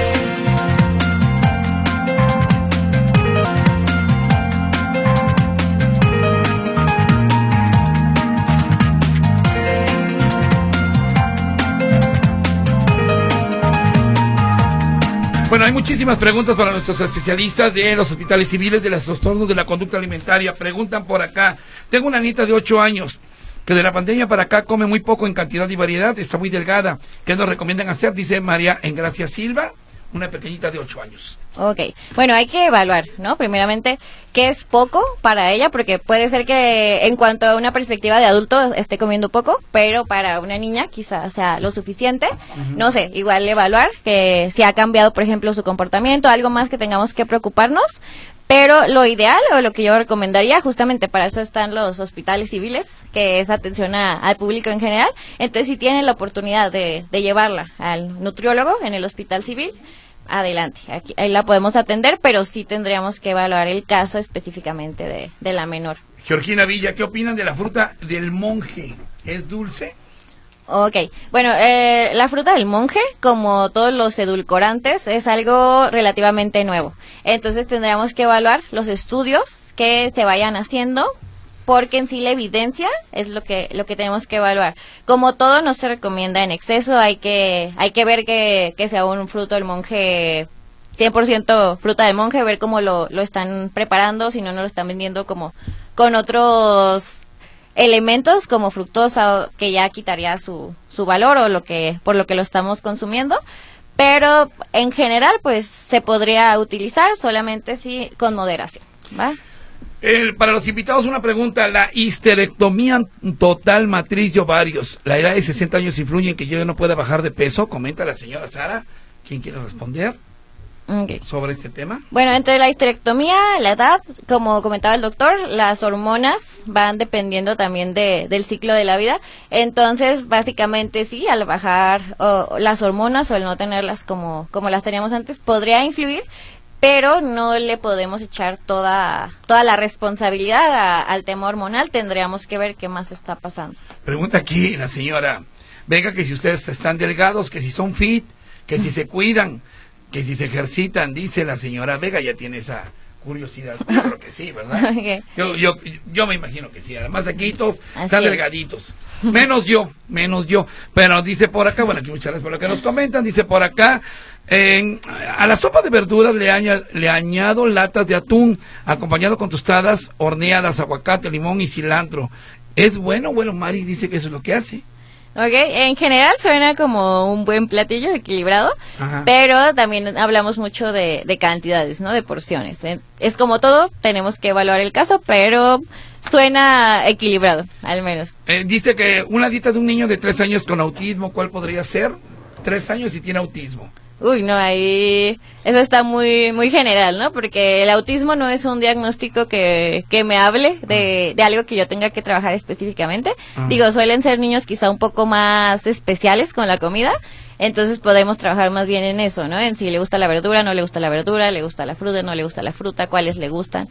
Bueno, hay muchísimas preguntas para nuestros especialistas de los hospitales civiles de los trastornos de la conducta alimentaria. Preguntan por acá. Tengo una nieta de 8 años que de la pandemia para acá come muy poco en cantidad y variedad, está muy delgada. ¿Qué nos recomiendan hacer? Dice María Engracia Silva, una pequeñita de 8 años. Ok, bueno, hay que evaluar, ¿no? Primeramente, ¿qué es poco para ella? Porque puede ser que en cuanto a una perspectiva de adulto esté comiendo poco, pero para una niña quizás sea lo suficiente. No sé, igual evaluar que si ha cambiado, por ejemplo, su comportamiento, algo más que tengamos que preocuparnos. Pero lo ideal o lo que yo recomendaría, justamente para eso están los hospitales civiles, que es atención al público en general. Entonces, si tienen la oportunidad de llevarla al nutriólogo en el hospital civil, adelante, ahí la podemos atender, pero sí tendríamos que evaluar el caso específicamente de la menor. Georgina Villa, ¿qué opinan de la fruta del monje? ¿Es dulce? Ok, bueno, la fruta del monje, como todos los edulcorantes, es algo relativamente nuevo. Entonces tendríamos que evaluar los estudios que se vayan haciendo, porque en sí la evidencia es lo que tenemos que evaluar. Como todo, no se recomienda en exceso, hay que ver que sea un fruto del monje, 100% fruta del monje, ver cómo lo están preparando, si no lo están vendiendo como con otros elementos como fructosa, que ya quitaría su valor o por lo que lo estamos consumiendo. Pero en general, pues se podría utilizar, solamente sí con moderación, ¿va? Para los invitados una pregunta, la histerectomía total matriz de ovarios, ¿la edad de 60 años influye en que yo no pueda bajar de peso? Comenta la señora Sara. ¿Quién quiere responder sobre este tema? Bueno, entre la histerectomía, la edad, como comentaba el doctor, las hormonas van dependiendo también del ciclo de la vida. Entonces, básicamente sí, al bajar las hormonas o el no tenerlas como las teníamos antes, podría influir, pero no le podemos echar toda la responsabilidad al tema hormonal. Tendríamos que ver qué más está pasando. Pregunta aquí la señora, venga, que si ustedes están delgados, que si son fit, que si se cuidan, que si se ejercitan, dice la señora Vega, ya tiene esa curiosidad. Yo creo que sí, ¿verdad? Okay. Yo me imagino que sí. Además aquí todos están delgaditos. Menos yo. Pero dice por acá, bueno, aquí muchas gracias por lo que nos comentan, dice por acá, a la sopa de verduras le añado latas de atún, acompañado con tostadas horneadas, aguacate, limón y cilantro. ¿Es bueno? Bueno, Mari dice que eso es lo que hace. Ok, en general suena como un buen platillo equilibrado, pero también hablamos mucho de cantidades, ¿no? De porciones. Es como todo, tenemos que evaluar el caso, pero suena equilibrado, al menos. Dice que una dieta de un niño de 3 años con autismo, ¿cuál podría ser? 3 años y tiene autismo. Uy, no, ahí eso está muy general, ¿no? Porque el autismo no es un diagnóstico que me hable de algo que yo tenga que trabajar específicamente. Digo, suelen ser niños quizá un poco más especiales con la comida, entonces podemos trabajar más bien en eso, ¿no? En si le gusta la verdura, no le gusta la verdura, le gusta la fruta, no le gusta la fruta, cuáles le gustan.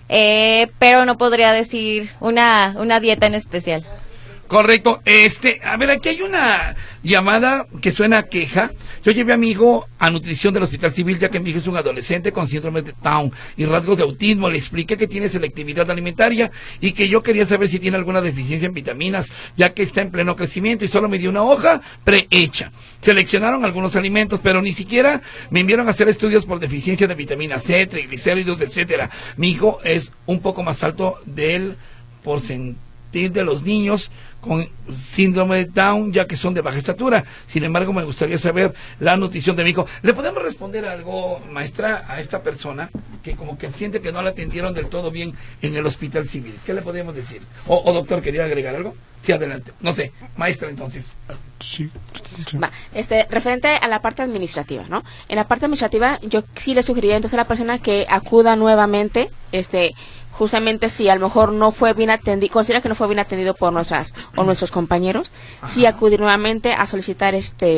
Pero no podría decir una dieta en especial. Correcto. A ver, aquí hay una llamada que suena a queja. Yo llevé a mi hijo a nutrición del Hospital Civil, ya que mi hijo es un adolescente con síndrome de Down y rasgos de autismo. Le expliqué que tiene selectividad alimentaria y que yo quería saber si tiene alguna deficiencia en vitaminas, ya que está en pleno crecimiento, y solo me dio una hoja prehecha. Seleccionaron algunos alimentos, pero ni siquiera me enviaron a hacer estudios por deficiencia de vitamina C, triglicéridos, etcétera. Mi hijo es un poco más alto del porcentaje de los niños con síndrome de Down, ya que son de baja estatura. Sin embargo, me gustaría saber la nutrición de mi hijo. ¿Le podemos responder algo, maestra, a esta persona que como que siente que no la atendieron del todo bien en el Hospital Civil? ¿Qué le podemos decir? O doctor, ¿quería agregar algo? Sí, adelante. No sé, maestra, entonces. Sí. Va, referente a la parte administrativa, ¿no? En la parte administrativa, yo sí le sugeriría entonces a la persona que acuda nuevamente, justamente si a lo mejor no fue bien atendido, considera que no fue bien atendido por nuestros compañeros, sí acudir nuevamente a solicitar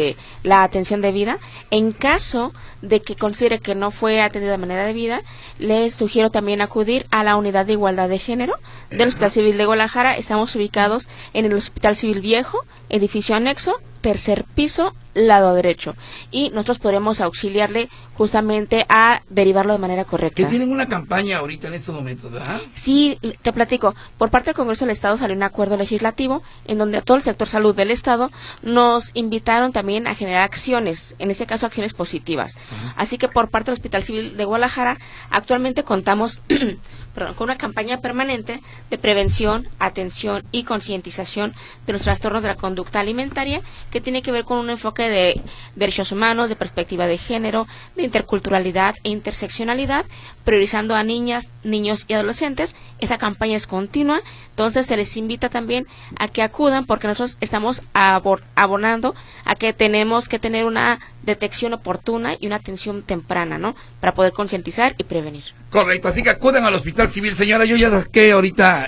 la atención debida. En caso de que considere que no fue atendido de manera debida, le sugiero también acudir a la unidad de igualdad de género del Hospital Civil de Guadalajara. Estamos ubicados en el Hospital Civil Viejo, edificio anexo, tercer piso, lado derecho, y nosotros podremos auxiliarle justamente a derivarlo de manera correcta. Que tienen una campaña ahorita en estos momentos, ¿verdad? Sí, te platico. Por parte del Congreso del Estado salió un acuerdo legislativo en donde a todo el sector salud del Estado nos invitaron también a generar acciones, en este caso acciones positivas. Así que por parte del Hospital Civil de Guadalajara actualmente contamos con una campaña permanente de prevención, atención y concientización de los trastornos de la conducta alimentaria, que tiene que ver con un enfoque de derechos humanos, de perspectiva de género, de interculturalidad e interseccionalidad, priorizando a niñas, niños y adolescentes. Esa campaña es continua, entonces se les invita también a que acudan, porque nosotros estamos abonando a que tenemos que tener una detección oportuna y una atención temprana, ¿no? Para poder concientizar y prevenir. Correcto, así que acudan al Hospital Civil. Señora, yo ya saqué ahorita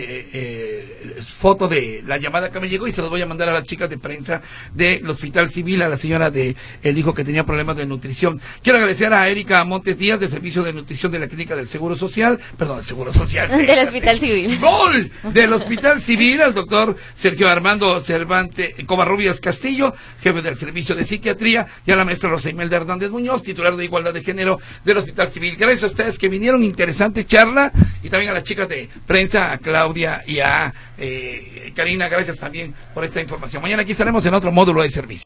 foto de la llamada que me llegó y se los voy a mandar a las chicas de prensa del Hospital Civil, a la señora de el hijo que tenía problemas de nutrición. Quiero agradecer a Erika Montes Díaz, del Servicio de Nutrición de la Clínica del Seguro Social, del Hospital Civil. ¡Gol! Del Hospital Civil, al doctor Sergio Armando Cervantes Covarrubias Castillo, jefe del Servicio de Psiquiatría, y a la maestra Rosa Imelda Hernández Muñoz, titular de Igualdad de Género del Hospital Civil. Gracias a ustedes que vinieron, interesante charla, y también a las chicas de prensa, a Claudia y a Karina, gracias también por esta información. Mañana aquí estaremos en otro módulo de servicio.